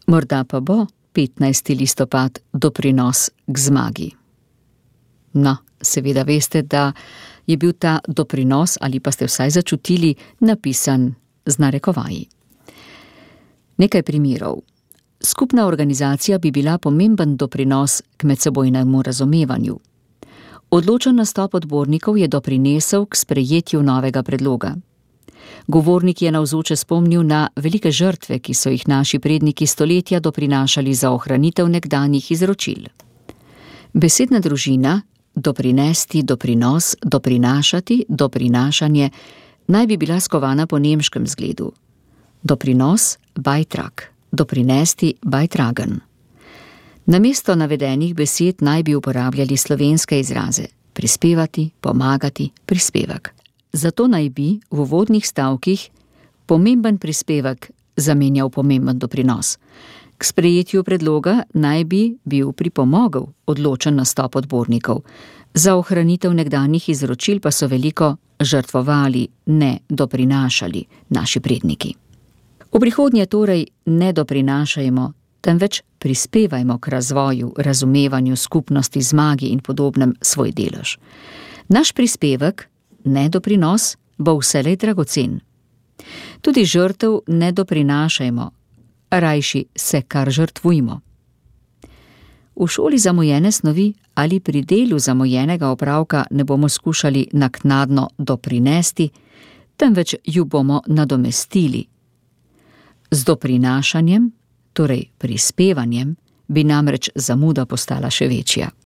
Morda pa bo 15. listopad doprinos k zmagi. No, seveda veste, da je bil ta doprinos, ali pa ste vsaj začutili, napisan z narekovaji. Nekaj primerov. Skupna organizacija bi bila pomemben doprinos k medsebojnemu razumevanju. Odločen nastop odbornikov je doprinesel k sprejetju novega predloga. Govornik je navzoče spomnil na velike žrtve, ki so jih naši predniki stoletja doprinašali za ohranitev nekdanjih izročil. Besedna družina doprinesti, doprinos, doprinašati, doprinašanje naj bi bila skovana po nemškem zgledu. Doprinos, beitrag, doprinesti, beitragen. Namesto navedenih besed naj bi uporabljali slovenske izraze: prispevati, pomagati, prispevek. Zato naj bi v uvodnih stavkih pomemben prispevek zamenjal pomemben doprinos. K sprejetju predloga naj bi bil pripomogel odločen nastop odbornikov. Za ohranitev nekdanjih izročil pa so veliko žrtvovali, ne doprinašali naši predniki. V prihodnje torej ne doprinašajmo, temveč prispevajmo k razvoju, razumevanju, skupnosti, zmagi in podobnem svoj delež. Naš prispevek, ne doprinos, bo vselej dragocen. Tudi žrtev ne doprinašajmo, rajši se kar žrtvujmo. V šoli zamujene snovi ali pri delu zamujenega opravka ne bomo skušali naknadno doprinesti, temveč ju bomo nadomestili. Z doprinašanjem, torej prispevanjem, bi namreč zamuda postala še večja.